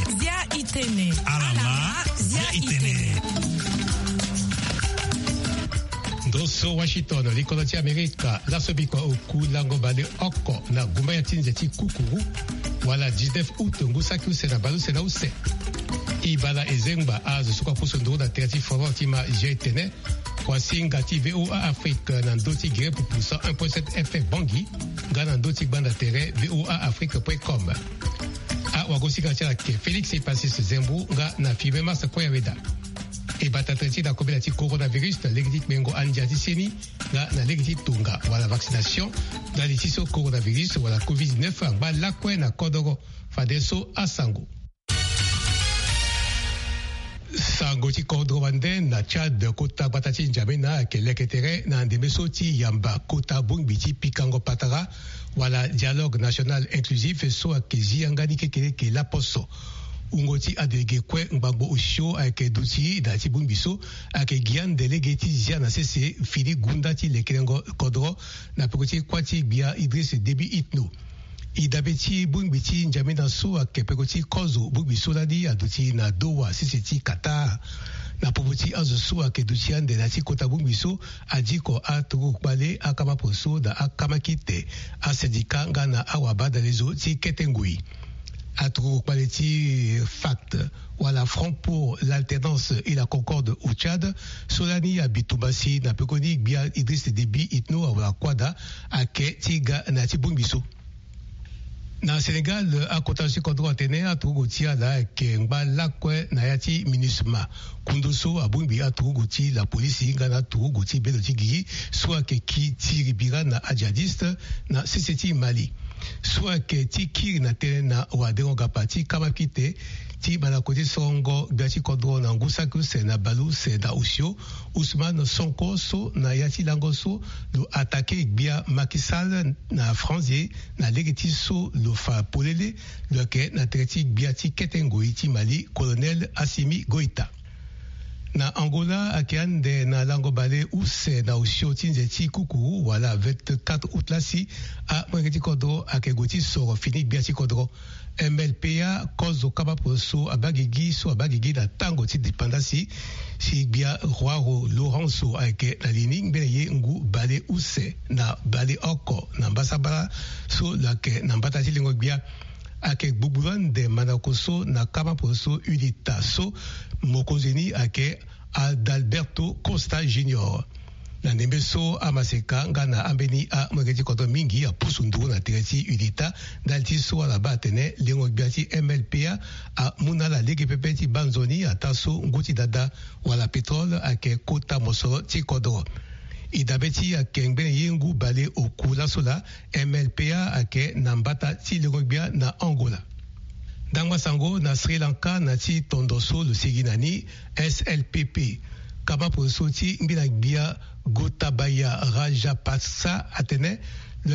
Zia itene. Alama zia itene. Doso Washington, likoloti Amerika, la sobikwa oku lango bale oko na gumba ya tinzeti kukuru, wala 19 août ngusaki usena balu sena use. Ibala ezengba azo suka pusondoro na terati foro tima jetene, kwa singa ti VOA Afrique na ndoti gire pupusa 1.7 FM Bangi, ga na ndoti banda tere voaafrique.com. A wagosika tia ke Félix Epasis Zembu nga na fibe masa kwa weda. E batatreti na kobe na ti coronavirus na legiti mengo anjati seni na legiti tunga wala vaccination na litiso coronavirus wala COVID-19 angba lakwe na kodoro fadeso asango. Sango ti kodro wande na Tchad kota batati njamena ke leketere na ndemeso ti yamba kota bungbi ti pikango patara wala dialogue national inclusif so akezi angani kekele ke la poso. Ungoti adege kwe ngbango usho ake duti da ti bumbiso ake gian delege ti zia na sese fili gunda ti lekelengo kodro na pekoti kwati bia Idriss Déby Itno. Idabeti bumbiti njamena so ake pekoti kozo bumbiso ladi aduti na dowa sese ti Qatar. Na popoti azo so ake duti ande na ti kota bumbiso adiko aturu kwale akama poso da akama kite a syndika ngana awabada lezo ti ketengui. Aturu Paleti FACT, wala Front pour l'alternance et la concorde au Tchad, Solani Abitoubassi, na pekoni bia Idriss Déby Itno awala kwada ake tiga na tibumbiso. Na Sénégal, a kotashi kodro atene aturu tia la ke ngba lakwe na yati MINUSMA. Kundoso abumbi aturu ti la polisi ngana aturu ti beloti gigi, soit ke ki tiribira na adjadiste na CCT Mali. Soit que ti kiri na tene na wadero gapati kama kite ti banakoti songo gati kodro na ngusaku se na balu se na usio Ousmane Sonko so na yati lango so lo atake bia Makisal na Franzie na legiti so lo fa polele lo ke na treti bia ti ketengo iti Mali colonel Assimi Goïta. Na Angola akiande na lango bale use na usio tinze ti kuku wala 24 août lasi a mwengeti kodro akegoti soro fini bia ti kodro MLPA kozo kaba poso abagigi na tango ti dipandasi si bia Roaro Lorenzo ake na lini mbele ye ngu bale use na bale oko na mbasabala so lake na mbata ti lingo bia ake bubulan de manakoso na kama poso unita so mokozeni ake Adalberto Costa Junior. Na nembeso amaseka ngana ambeni a mwengeti koto mingi a pusundu na tereti unita dalti so ala batene lengo biati MLPA a munala lege pepeti banzoni a taso nguti dada wala petrole ake kota mosoro ti kodro. Idabeti ake ngbene yengu bale okula sola MLPA ake nambata ti lengo bia na Angola. Dangwa sango na Sri Lanka na ti tondoso lo siginani SLPP. Kama poso ti mbina bia Gotabaya Rajapaksa atene le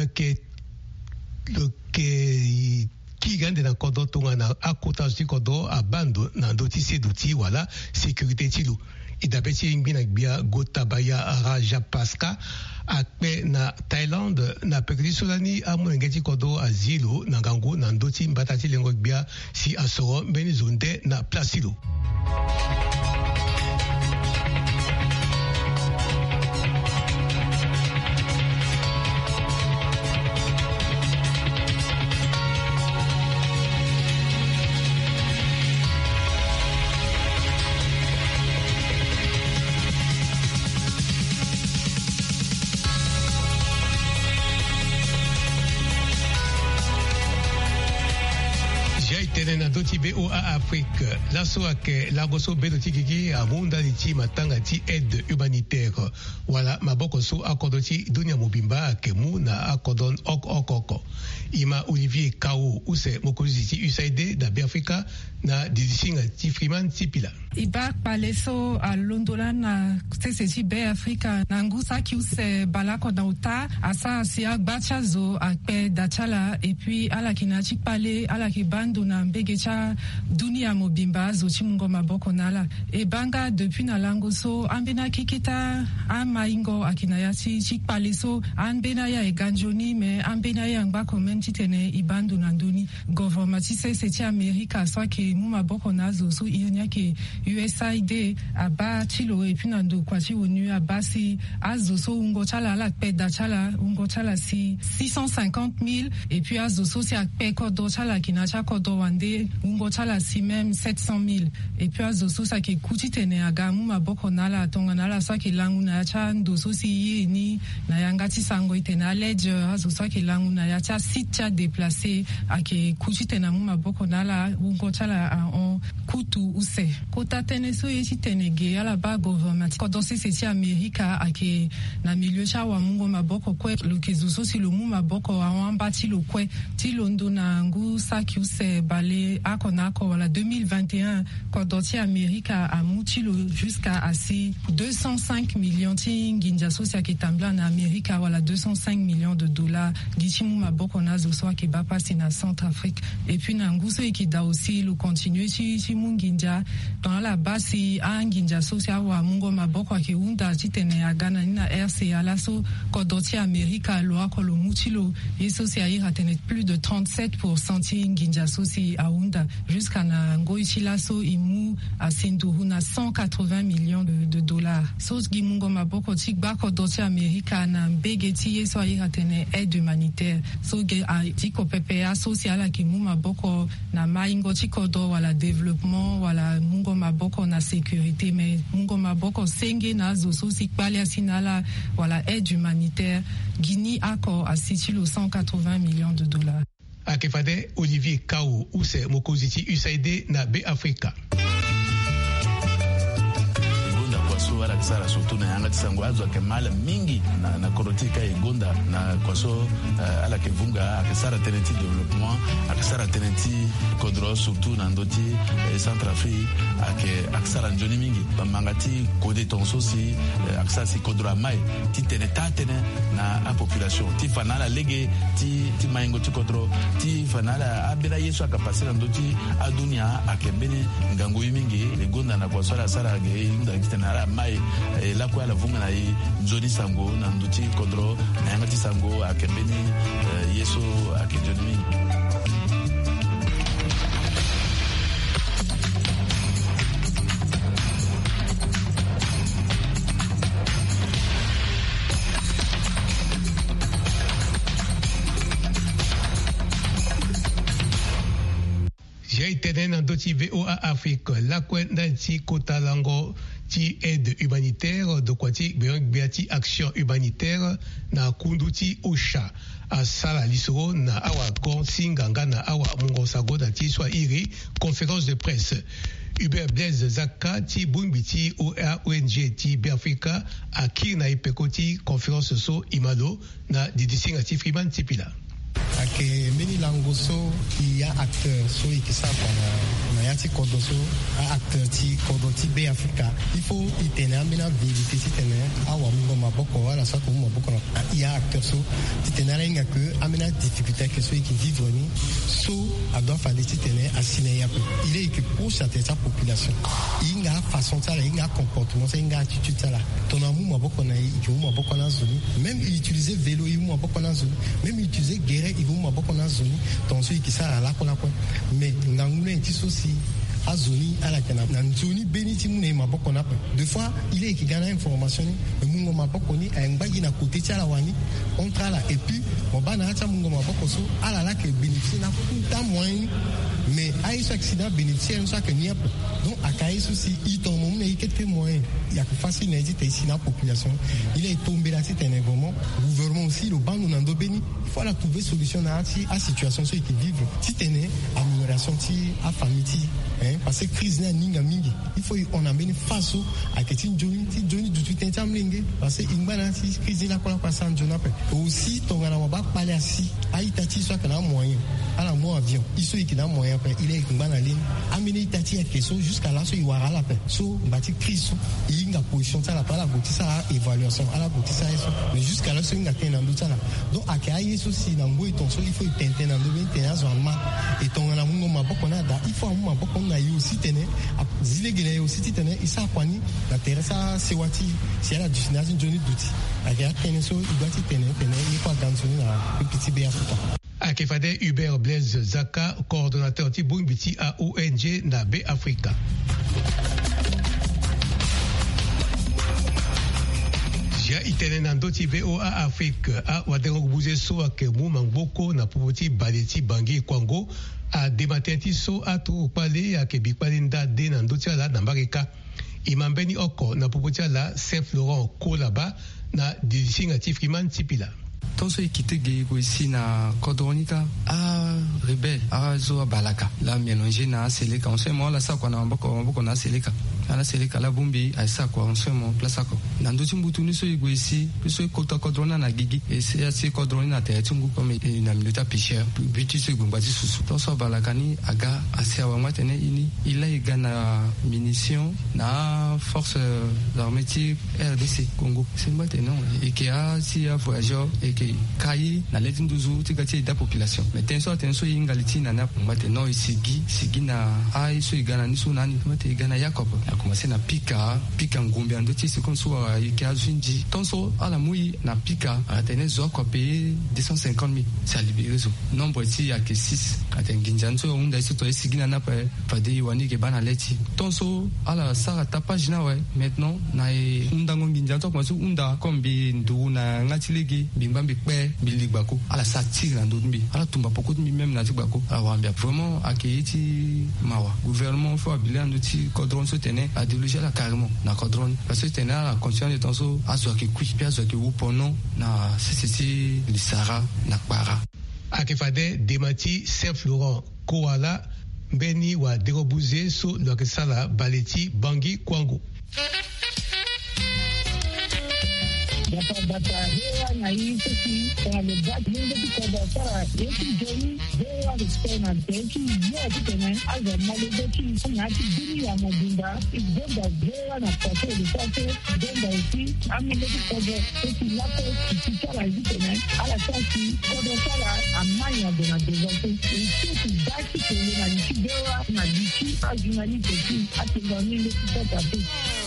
ke ki gande na kodo tonga na akota ti kodo abando na ndoti seduti wala sécurité ti lu. Idabeti mbina bia Gotabaya Rajapaksa akpe na Thaïlande na pekri solani amwengeti kodo azilo na gango na ndoti mbatati lengo bia si asoro mbeni zonde na plasilo. Na doti VOA Afrique, la soake la goso bedo tikiki a munda ti matanga ti aide humanitaire. Wala maboko so akodoti dunia mobimba ke mu na akodon okoko. Ima Olivier Kao use mokozi ti USAID da Afrika na disinga ti Freeman ti pila. Iba paleso a Londola na CCT Afrika na ngusa ki use balako na uta asa asia bachazo akpe dachala et puis ala kinachi pale ala ki bando na mbegecha dunia mobimba zoti mungo maboko nala e banga depuis na lango so ambena kikita amaingo akinayati chikpale so ambena ya eganjoni me ambena ya ngbako menti tene ibandu nanduni government c'est America soit que mu maboko nazo so inya ke USAID aba chilo et puis nando kwati onu abasi azo so ungo chala la peda chala ungo chala si 650,000 et puis azo so si akpe kodo chala kinacha kodo wande ungo chala si même 700,000 et puis azo so sa ke kuti tene aga mu maboko nala tonga nala soit que langu na cha ndo so si ni na yangati sango itena ledge azo so ke langu na ya cha site déplacé ake kuti tena mu maboko nala ungo chala en kutu use kota tene so yeti tene ge ala ba government kodo c'est America ake na milieu cha wa mungo maboko kwe lokezo so si lo mu maboko awamba ti lo kwe ti londo na ngu saki use bale akonako wala 2021 kodo ti America a mutilo jusqu'à asi 205 millions ti nginja so si ake tambla na America wala 205 millions de dollars gichi mu maboko nazo so ake ba pasi na Centrafrique et puis na ngu so ikida aussi le continuer ti munginja dans la base a nginja so si awa mungo maboko ake unda ti tene ya Ghana na RCA la so kodoti America lo akolo mutilo yeso si aira tene plus de 37% ti nginja so si aunda jusqu'à na ngoichi la so imu a sinduhu na 180 millions de dollars so gi mungo maboko ti ba kodoti America na begeti yeso aira tene aide humanitaire so ge a ti ko PPA social ki mu maboko na maingo ti kodo wala développement wala mungo maboko na sécurité mais mungo maboko senge na zo so si kpali asinala wala aide humanitaire Guinée ako asitilo 180 millions de dollars. Akefade Olivier Kao use mokoziti USAID na Be Africa. So ala kisara surtout na yanga tisango azo ke mala mingi na korotika igonda na kwaso ala ke vunga akisara tenenti développement akisara tenenti kodro surtout na ndoti Centrafrique akisara njoni mingi mangati kode tonso si akisara si kodro mai ti tenetane na a population ti fanala lege ti maingo ti kodro ti fanala abira yeso akapasira ndoti adunia akembene ngango mingi igonda na kwaso ala sara ge inda kitana mai la kwa la vunga na nzoni sango na nduti kodro na yangati sango akembeni yeso akejoni. J'ai été dans d'autres VOA Afrique la kwenda ti kota lango ti aide humanitaire de kwati beati action humanitaire na kunduti osha a sala lisoro na awa kon singanga na awa mungo sago na ti swa iri conférence de presse Hubert Blaise Zaka ti bumbiti ONG ti Africa a kir na ipekoti conférence so imalo na didisinga ti Freeman Tipila. Ake meni langoso ya acteur so ikisa na yati kodoso a acteur ti kodoti Be Africa il faut itena mena vérité ti tena awa mungo maboko wala sa ko maboko na ya acteur so ti tena inga que amena difficulté que so qui vivre ni so a doit faire ti tena asine ya peu il est que pour sa population inga façon ça inga comportement ça inga attitude ça là ton amour maboko na i maboko na zone même utiliser vélo i maboko na zone même utiliser guerre i maboko na zone donc ceux qui ça la kola ko mais ngangule ti sosi azoni ala kana na nzoni beniti mune maboko na deux fois il est qui gagne information mais mungo maboko ni ngbaji na côté tala wani on trala et puis on bana acha mungo maboko so ala la que bénéficier na puta moyen mais aïe accident bénéficier ça que n'y a pas donc akaï souci il tombe mon mais quelques moyens il y a que facile n'hésite ici la population il est tombé là c'est un événement gouvernement aussi le banc nando béni il faut la trouver solution à situation ceux qui vivent si tenez amélioration ti à famille ti hein parce que crise na ninga mingi il faut on amène face à que ti Johnny du tout temps mlingue parce que ingana si crise na kwa sans Johnny aussi tongana wa ba pale asi aitati soit kana moyen ala mo avion iso ikina moyen il est ingana ligne amene itati ya question jusqu'à là so iwara la paix so bati crise inga position ça la pas la botisa évaluation ala botisa eso mais jusqu'à là so inga tena ndutana donc akaye so si na ngoi ton so il faut tenter na ndo tena zalma et tongana mungo maboko na da il faut mu maboko na yo aussi tene zilegele aussi tene isa kwani na teresa sewati si ala destination Johnny Duty akaya tene so igati tene il faut attention na petit bé Africa. Akefade Hubert Blaise Zaka, coordonnateur Tibumbiti à ONG na B Africa. Ja itene na ndoti BOA Afrique a wadero buze so akemu mangboko na pubuti baleti bangi kwango a dematenti so atu pale akebi pale ndade na ndoti ala na mbareka imambeni oko na pubuti ala Saint-Florent Kolaba na disinga Tifriman Tipila. Tonso ikitege ici na Kodronika a rebelle a zo balaka la mélanger na seleka on se mo la sa kwa na mboko na seleka ala seleka la bumbi a sa kwa on se mo place ko na ndo timbutu ni so ici so kota Kodrona na gigi et c'est assez Kodrona na te tungu comme na minuta pêcheur bitu se gumba ti susu tonso balaka ni aga assez wa matene ini il a igana munitions na force l'armée RDC Congo c'est maintenant et qui a si a voyageur et qui kayi na leti nduzu tikati da population mais tenso ingaliti na na mate no isigi na ai so igana ni so nani mate igana Jacob a commencé na pika ngombe ando ti se comme so ikazu nji tonso ala mui na pika a tene zo ko payer 250,000 ça libéré zo nombre ti ya ke 6 atenginja so unda so to isigi na pa de wani ke bana leti tonso ala sara ta page na ouais maintenant na unda nginja to ko so unda kombi ndu na ngati legi bimbambi pe biligbako ala sa tire ndo mbi ala tumba poko mbi même na tigbako awambia vraiment akiti mawa gouvernement faut habiliter ndo ti Kodron so tene a déloger la carrément na Kodron parce que tene la conscience de tonso azo ke kui pia zo ke wupono na c'est le Sahara na para akefade demati Saint-Florent Koala beni wa derobuze so lo ke sala baleti bangi kwango Data hewa na hii sisi kwa lebati mungu kwa sara yesu joni hewa respect and thank you yeah kitene aza malebeki na ati dini ya mabunda igomba hewa na pate lisate gomba usi amileki kwa sisi lapo kitara hitene ala sasi kwa sara amanya dona devote usi baki kwenye na nchi hewa na nchi ajunali peki ati ngomile kitata peki.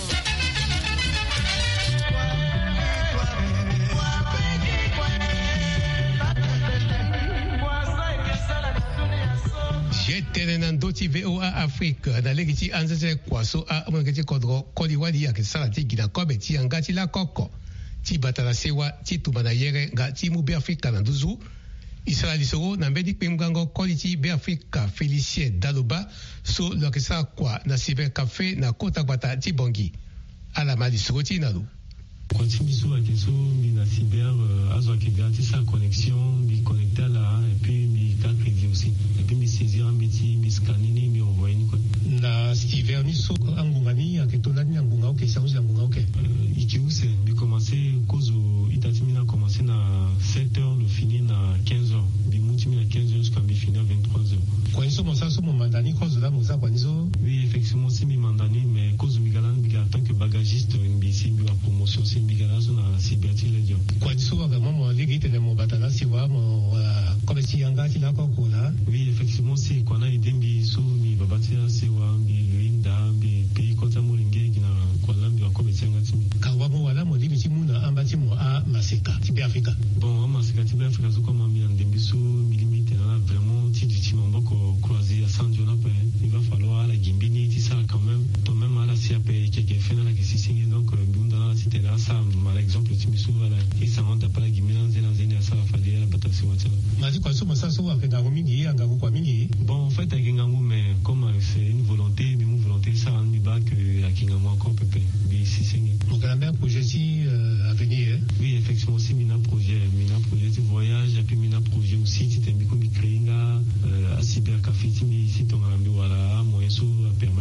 Tenenando ti VOA Afrique na legiti anzese kwaso a mangeti kodro kodi wadi ya kesala ti gina kobe ti angati la koko ti batala sewa ti tumana yere nga ti mu be Afrika na nduzu Israeli soro na mbedi pemgango kodi ti be Afrika Félicien Daloba so lo kesala kwa na cyber café na kota gbata ti bongi ala mali soro ti nalu Continue sur la question de la cyber, azo qui garantit sa connexion, mi connecter là et puis mi crédit aussi. Et puis mi saisir un métier, mi scanner, mi envoyer quoi. Na cyber ni so angungani aketolani angunga OK, ça vous angunga OK. Ikiu c'est mi commencer cause itati mina commencer na 7h le finir na 15h. Bi muti mina 15h jusqu'à mi finir 23h. Kwa hizo mosa so mandani cause là mosa kwa hizo. Oui, effectivement c'est mi mandani mais cause mi galan mi en tant que bagagiste mi si mi la promotion migration na cyberti lejo kwa diso agama mo ligi tene mo batana siwa mo comme si angati la kokola. Oui, effectivement c'est qu'on a idée mi so mi babati siwa mi linda mi pays kota mo linge gina kwa lambi wa comme si angati kawa mo wala mo libi timuna ambati mo a maseka tibe Afrika bon maseka tibe Afrika so comme mi andembi so mi limite là vraiment ti du timamba ko croiser à San Jona pe il va falloir la gimbini ti ça quand même toi même à la CAP qui fait la que si signe donc bunda là c'était là ça par exemple tu me souviens là et ça monte pas la gimina zena ça va falloir la batasi wacha mazi kwa somo sasa wa kenda mingi anga kwa mingi bon en fait avec ngangu mais comme c'est une volonté mais mon volonté ça en mi bas que avec ngangu encore peu mais si c'est donc la même projet si à venir oui effectivement c'est mina projet de voyage et puis mina projet aussi c'était mi comme créer à cyber café ici ton ambi voilà moyen so permettre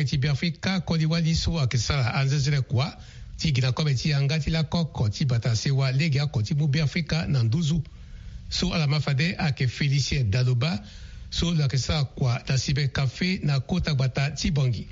ke ti Afrika ko di wali so akisala anzezele kwa ti gina ko ti angati la koko ti bata sewa lega ko ti mu Afrika na nduzu so ala mafade ake Félicien Daloba so la kisa kwa ta sibe cafe na kota bata ti Bangui.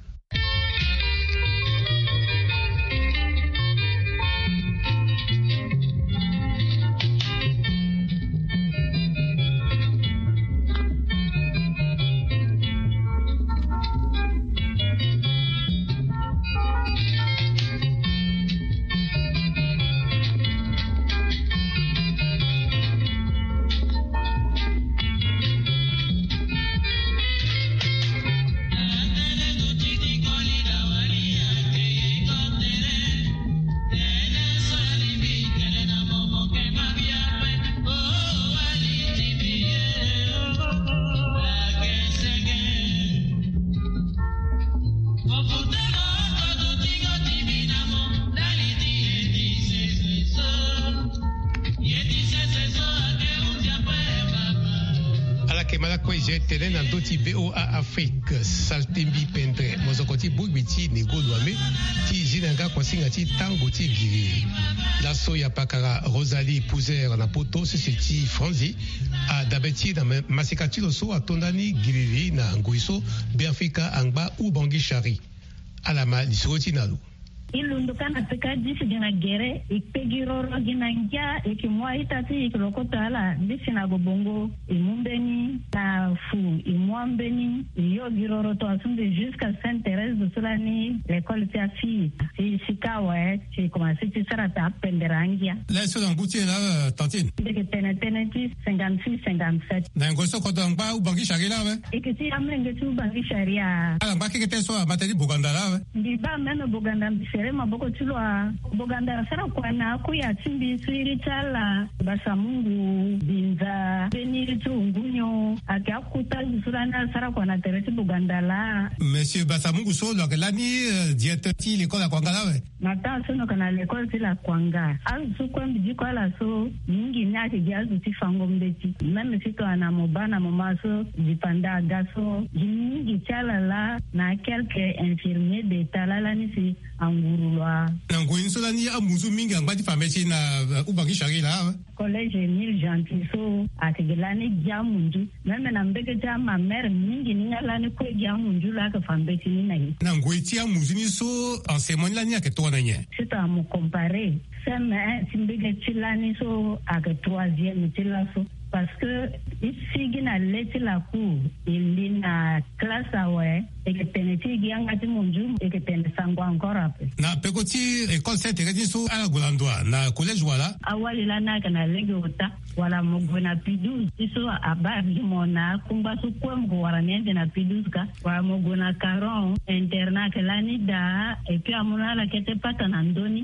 Tenen na doti VOA Afrique saltembi pendre mozokoti bugwiti negolwame ti jinanga kwasinga ti tango ti giri la soya pakara Rosalie Pouzer na poto sisi Franzi a dabeti na masikati lo so atondani giriri na ngoiso be Afrika angba ubangi shari alama lisoti nalu ilundukana peka disi dina gere ikpegiroro gina ngia ikimwa itati ikilokotala disi na bobongo imumbeni na fu imwambeni iyo giroro to asunde jusqu'à Sainte-Thérèse de Solani l'école Tiafi si sikawa si commencé ti sarata appenderangia la so ngouti la tantine de teneti 56 57 na ngoso ko donc ba ubangi sharia we ikiti amenge tu bangi sharia ala mbaki ke so materi boganda la we ndi ba meno boganda maboko tulwa boganda sara kwana kuya timbi siritala basa Mungu binza beniri tungunyo akakuta surana sara kwana teresi boganda la monsieur basa Mungu solo la ni diete ti l'école kwanga we mata sono kana l'école ti la kwanga azu kwa mbiji kwa la so mingi nyake jazu ti fango mbeti meme sito ana mobana momaso dipanda gaso mingi chala la na quelques infirmiers d'état la ni si angurulwa nangoyin so ni amuzu mingi angba famesi na ubangi shari la collège Emile Gentil so atigilani jamunju meme na mbeke jama mère mingi ningalani ko jamunju la ka fambeti ni nai nangoiti amuzu ni so enseignement la ni aketo na nye c'est à me comparer c'est timbege tilani so aka troisième tilaso parce que ici gina leti la cour il na classe awe et que teneti gianga ti munju et que ten sango encore après na pekoti école Sainte-Thérèse so ala golandwa na collège wala awali la na kana lege ota wala mogona pidus iso ababi mona kumba su kwemgo wala nende na pidus ka wala mogona caron internat lani da et puis amuna la kete pata na ndoni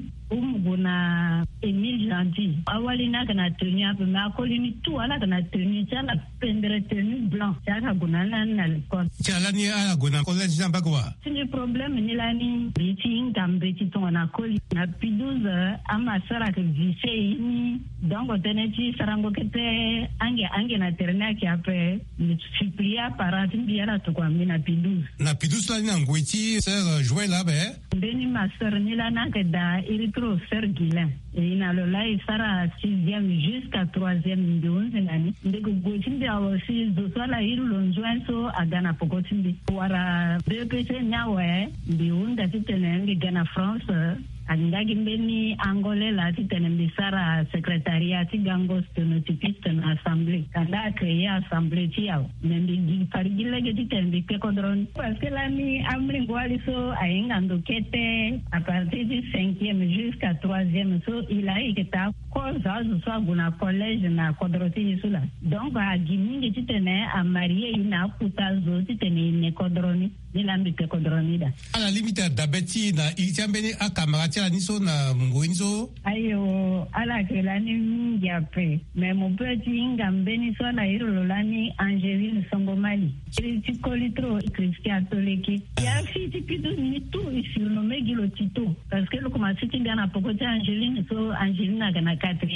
umuguna Emile Gentil awali na kana tenue ape ma kolini tout ala kana tenue tana pendre tenue blanc tana gunana na l'école tala ni ala guna collège namba kwa tini problème ni lani biti ngambeti to na koli na pidouze ama sara ke vise ni donc teneti sarango kete ange na terna ki ape ni suplia parati biara to kwa mina pidouze na pidouze la ni ngweti sœur jouer là be beni ma sœur ni lana ke da iritro sœur Guilain et ina lo lai sara 6e jusqu'à 3e ndonze nani ndego gochinde awasi do sala iru lonjoin so agana pokotindi wara BPC nyawe ndiunda titenenge gana France andagi mbeni angole la titene mbisara secrétariat gango sténotypiste na assemblée kanda créer assemblée tiao mendi parigile ke titene bike kodron parce que la ni amri ngwali so ayenga ndokete à partir du 5e jusqu'à 3e so il a iketa koza so guna collège na kodroti sula donc a gimingi titene a marié ina kutazo titene ne kodroni nilambi ke kodronida ala limite dabeti na itiambeni akamara la niso na mgoinzo ayo ala ke lani ngiape mais mon petit ngambeni so na iro lani Angéline Songomali ti kolitro Christian Toleki ya fiti pido ni tout surnommé Gilo Tito parce que le commencé ti gana poko ti Angéline so Angéline na 4e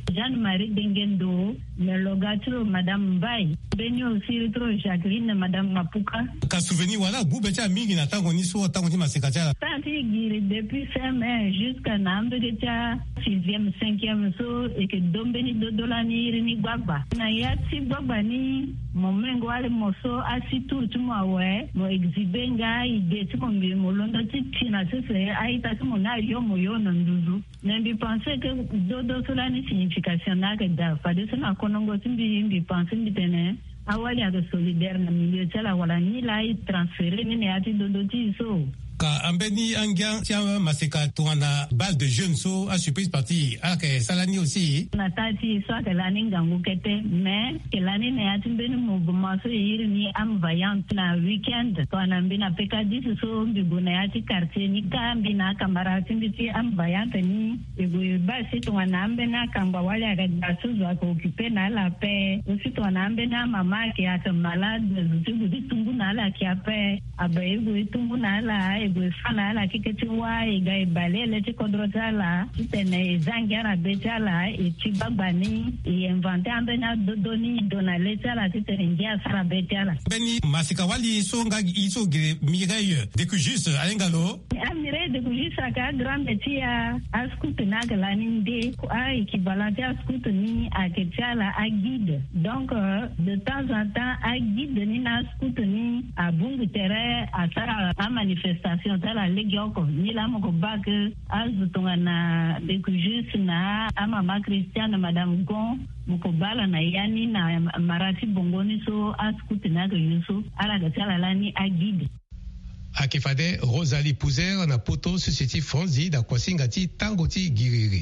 Jeanne-Marie Dengendo, le logatro Madame Bay, Beni aussi retro Jacqueline Madame Mapuka. Ka souvenir wala bubecha mingi na tango ni so tango ni masekacha. Tanti giri depuis fin mai jusqu'à Nambecha 6e 5e so et que dombeni dodolani ni gbagba. Na yati gbagba ni momengo wale moso asitur tuma we mo exhibenga ide tumo mi molondo tina sese aita tumo na yo moyo nduzu. Nembi penser que dodo cela ni signification na que da fade sona konongo timbi penser bitene awali ya solidaire na milieu tala wala ni la transférer ni ati dodo ti so. Ka ambeni angia tia maseka tuana bal de jeunes so a surprise party ake salani aussi natati so que lani ngangu kete mais que lani ne ati beni mouvement so yiri ni am vaillant na weekend to anambina peka disi so mbiguna ati quartier ni kambi na camarade mbiti am vaillant ni ego basi to anambena kamba wale akadasu za occuper na la paix aussi to anambena mama qui a malade zubu ditungu na la qui a paix abaego itungu na la fana la kiketiwa iga ibalele tikodrotala tene zangara betala itibabani inventer ambena dodoni donaleta la tene ngia sara betala beni masika wali songa iso gire mireille de kujus alengalo amire de kujus aka grande tia askut nagalani nde a équivalent askut ni aketiala a guide donc de temps en temps a guide ni na askut ni a bungu terrain a sara a manifestation tala legioko ni la moko bak azutunga na dekujus na mama Christiane madame Gon moko bala na yani na marati bongoni so askuti na yuso ala gatala lani agide akifade Rosalie Pouzer na poto société Franzi da kwasingati tangoti giriri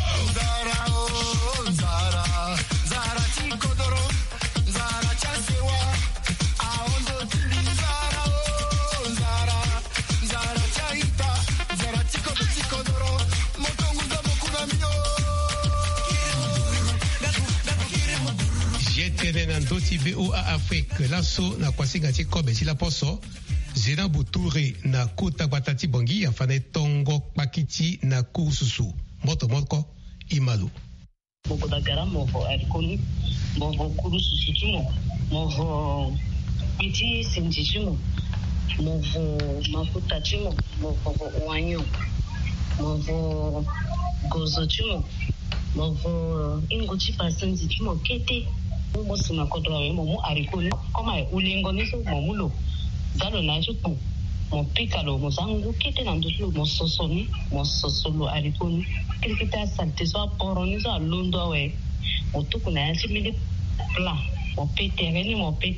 Nandoti BOA Afrique laso na kwasingati kobe sila poso Zena Boutouré na kuta batati bongi afane tongo pakiti na kususu moto moko imalu boko bagara movo alikoni movo kurususu tumo movo piti sinjisumo movo mafuta tumo movo wanyo movo gozo tumo movo ingoti pasenzi tumo kete mosi makodwa we momu arikoni koma ulengo niso momulo zalo na chupu mopika lo mozangu kete na ndulu mososoni mososolo arikoni kirikita salte so poroni so londo we otuku na chimile plan mopetereni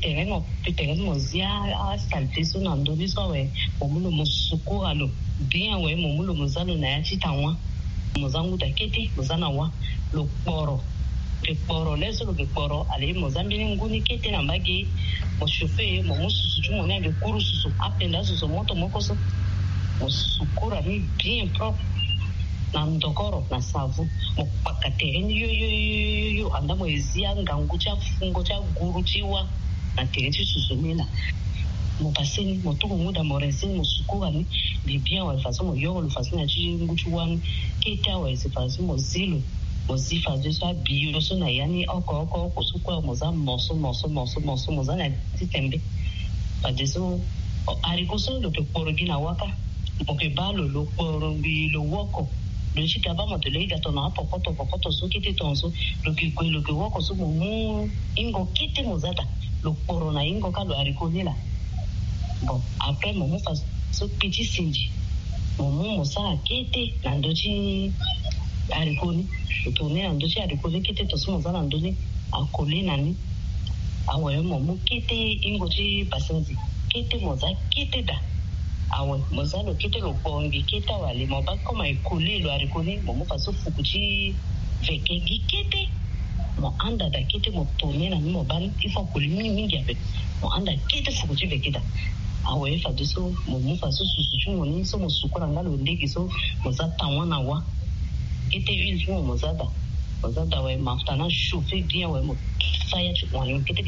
mozia salte so na ndulu so we momulo mosukura lo bien we momulo mozalo na chitanwa mozangu taketi mozana wa lo poro ke poro leso lo ke poro ale mozambini nguni kete na mbagi mo chauffeur mo mususu mo na ke kurususu apenda so moto mokoso musukura ni bien propre na ndokoro na savu mo pakatereni yo anda mo ezia ngangu cha fungo cha guru chiwa na tereti susumina mo paseni mo tuko muda mo reseni mo sukura ni bien wa façon mo yo lo façon na chi nguchuwan kete wa ese façon mo zilo mozifa zeso biyo so na yani oko kusukwa moza moso moza na titembe padeso arikoso lo ke porogina waka poke balo lo porongi lo woko lo chika ba motele ga to na pokoto so kiti tonso lo ke woko so mu ingo kiti mozata lo porona ingo ka lo arikonila bon après mo fa so petit sinji mo sa kiti na ndochi arikoni utone andochi arikoni kete tosumo zana ndoni akole nani awe momu kete ingoti pasenzi kete moza kete da awe mozalo kete lo bongi kete wale moba koma ekole lo arikoni momu faso fukuchi veke gikete mo anda da kete mo tone nani mobali ifo kuli mingi ape mo anda kete fukuchi veke da awe fa deso momu faso susuchu ngoni so mo sukura ngalo ndegi so moza tawana wa kete huile mo mozada we maftana chauffer bien we mo faya tu wanyo kete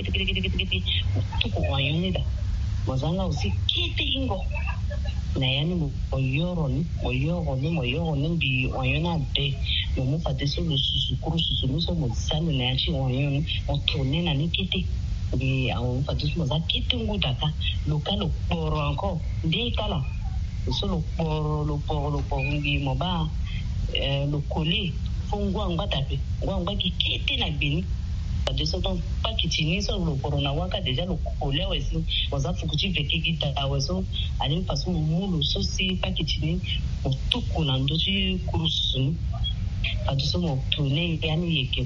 tuko wanyo nida mozanga aussi kete ingo na yani mo yoro ni bi wanyo na de mo fate so lo susu kuru susu no so mo sanu na chi wanyo mo tone na nikete e au fate so mo za kitungu daka lokalo poro encore ndi kala so lo poro ngi mo ba lo coller fongwa ngatape ngwa kikete na bini de ce temps pas kitini so lo corona waka déjà lo coller aussi moza fukuchi veke kita weso ali façon mulu so si pas kitini mo tukuna ndoji kurusu fadiso mo tune yani yeke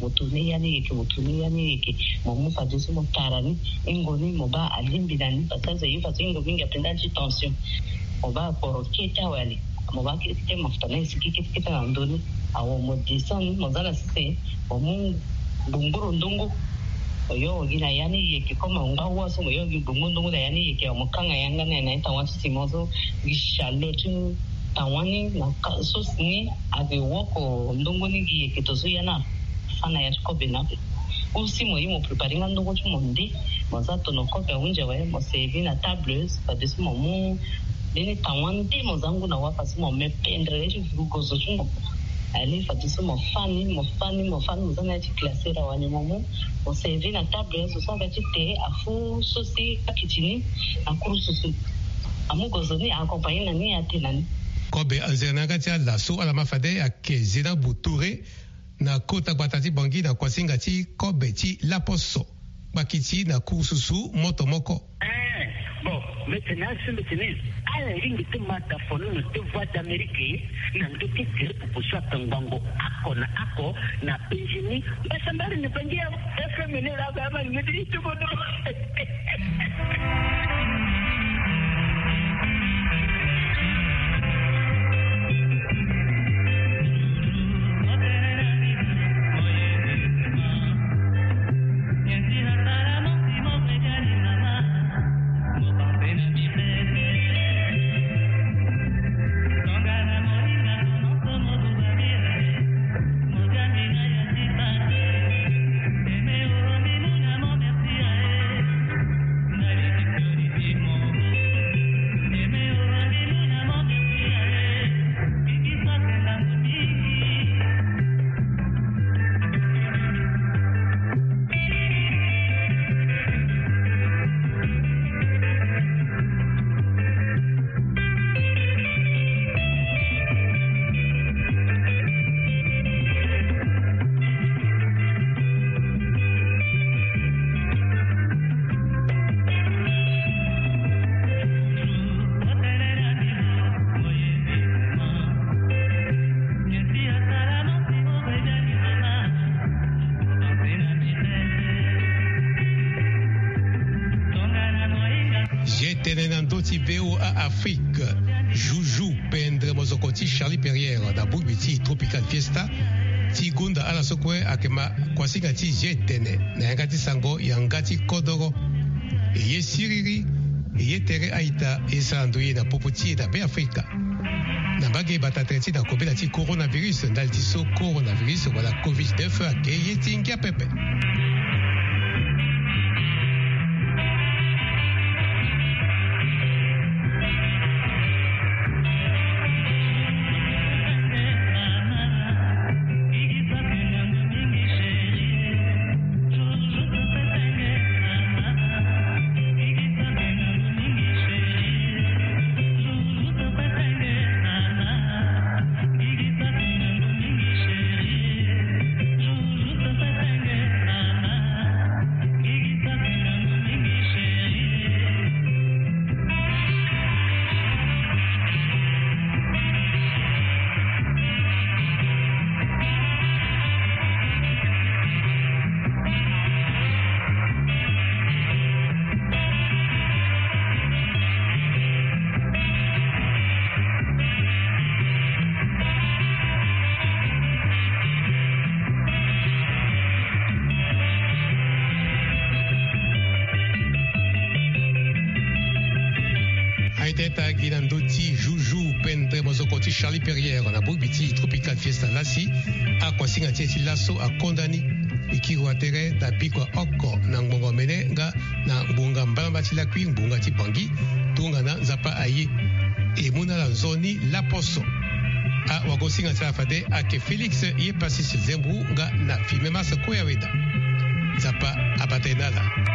mo mu fadiso mo tarani ingoni mo ba alimbi dani pasaza yi façon ingo mingi apenda chi tension mo ba poro keta wali mo ba kete mafuta na siki keta ndoni awo mo descend mo zala sise mo mu bumburu ndungu oyo gina yani yeke koma ngawa so oyo bumburu ndungu da yani yeke omukanga yanga na tawati simozo gishalotu tawani na sosini ave woko ndungu ni yeke tozo yana fana ya kobe na usi mo yimo preparinga ndungu chumonde mozato no kobe unje wa mo servi na tableuse pa desu mo mu deni tawani de mozangu na wapa simo me pendre je vugo zo chumo ali fatiso mo fani mozana ti classer wani momo mo servi na table so so vati te afu sosi pakitini akuru susu amugozo ni accompagner na ni atenani kobe anzernanga tia la so ala mafade akezina buture na kota batati bangi na kwasinga ti kobe ti laposo bakiti na kususu moto moko bon maintenant ala ringi te mata fono no te voix d'Amérique na ndoki te proposition tangango ako na penjini basambari ne pangia FM ne la ba ni ndi to bodo Afrique, Joujou, Pendre, Mozokoti, Charlie Perrière, da Bugwiti, Tropical Fiesta, Tigunda, Alasokwe, Akema, Kwasigati, Jetene, Nayangati Sango, Yangati Kodoro, Ye Siriri, Ye Tere Aita, Esandoye, na Popoti, da Be Africa. Nabage Batatreti, da Kobelati Coronavirus, Naltiso Coronavirus, voilà Covid-19, Ye Tingia Pepe. Ginandoti, Joujou, Pendre, Mozokoti, Charlie Perrière, na Bugwiti, Tropical Fiesta Lassi, a Kwasinga Tieti Lasso, a Kondani, Ikiwa Tere, na Bikwa Oko, na Ngongo Mene, na Bunga Mbambati Lakwi, Bunga Tipangi, Tunga na Zapa Aye, et Muna la Zoni, La Poso. a wagosinga tsafade ake Felix ye pasisi zembru nga na filme masa koya weda zapa abatenala